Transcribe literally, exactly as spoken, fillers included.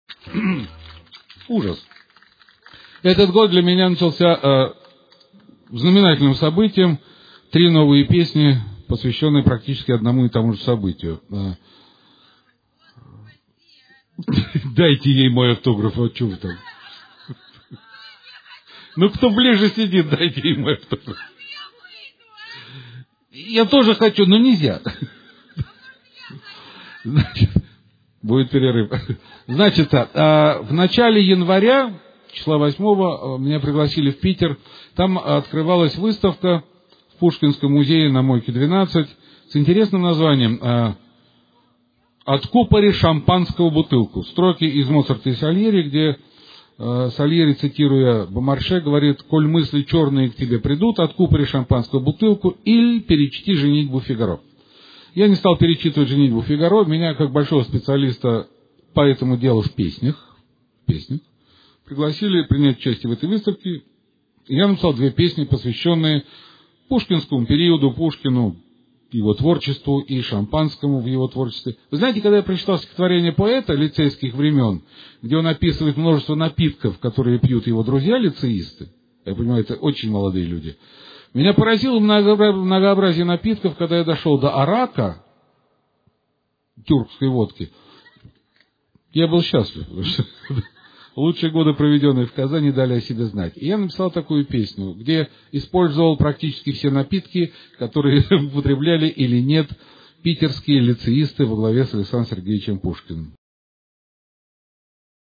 Ужас. Этот год для меня начался э, знаменательным событием. Три новые песни, посвященные практически одному и тому же событию. Э, Дайте ей мой автограф, а что вы там? Ну, кто ближе сидит, дайте ей мой автограф. Я тоже хочу, но нельзя. Значит, будет перерыв. Значит, в начале января, числа восьмого, меня пригласили в Питер. Там открывалась выставка в Пушкинском музее на Мойке двенадцать с интересным названием «Откупори шампанского бутылку». Строки из Моцарта и Сальери, где Сальери, цитируя Бомарше, говорит: «Коль мысли черные к тебе придут, откупори шампанскую бутылку или перечти «Женитьбу Фигаро». Я не стал перечитывать «Женитьбу Фигаро». Меня, как большого специалиста по этому делу в песнях, в песнях пригласили принять участие в этой выставке. И я написал две песни, посвященные пушкинскому периоду, Пушкину, его творчеству и шампанскому в его творчестве. Вы знаете, когда я прочитал стихотворение поэта лицейских времен, где он описывает множество напитков, которые пьют его друзья-лицеисты, я понимаю, это очень молодые люди, меня поразило многообразие напитков, когда я дошел до арака, тюркской водки. Я был счастлив, потому что лучшие годы, проведенные в Казани, дали о себе знать. И я написал такую песню, где использовал практически все напитки, которые употребляли или нет питерские лицеисты во главе с Александром Сергеевичем Пушкиным.